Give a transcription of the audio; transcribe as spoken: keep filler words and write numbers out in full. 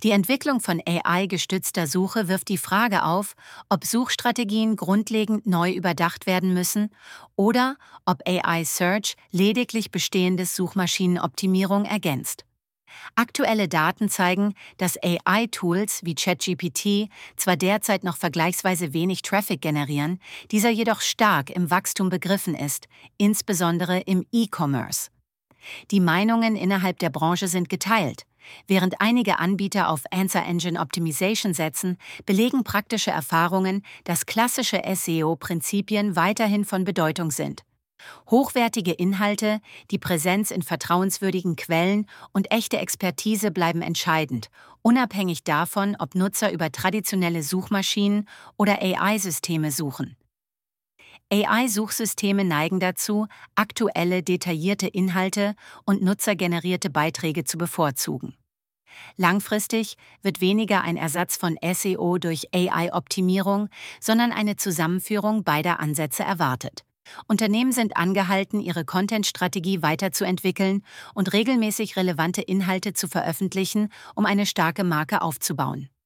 Die Entwicklung von A I-gestützter Suche wirft die Frage auf, ob Suchstrategien grundlegend neu überdacht werden müssen oder ob A I-Search lediglich bestehendes Suchmaschinenoptimierung ergänzt. Aktuelle Daten zeigen, dass A I-Tools wie ChatGPT zwar derzeit noch vergleichsweise wenig Traffic generieren, dieser jedoch stark im Wachstum begriffen ist, insbesondere im E-Commerce. Die Meinungen innerhalb der Branche sind geteilt. Während einige Anbieter auf Answer Engine Optimization setzen, belegen praktische Erfahrungen, dass klassische S E O-Prinzipien weiterhin von Bedeutung sind. Hochwertige Inhalte, die Präsenz in vertrauenswürdigen Quellen und echte Expertise bleiben entscheidend, unabhängig davon, ob Nutzer über traditionelle Suchmaschinen oder A I-Systeme suchen. A I-Suchsysteme neigen dazu, aktuelle, detaillierte Inhalte und nutzergenerierte Beiträge zu bevorzugen. Langfristig wird weniger ein Ersatz von S E O durch A I-Optimierung, sondern eine Zusammenführung beider Ansätze erwartet. Unternehmen sind angehalten, ihre Content-Strategie weiterzuentwickeln und regelmäßig relevante Inhalte zu veröffentlichen, um eine starke Marke aufzubauen.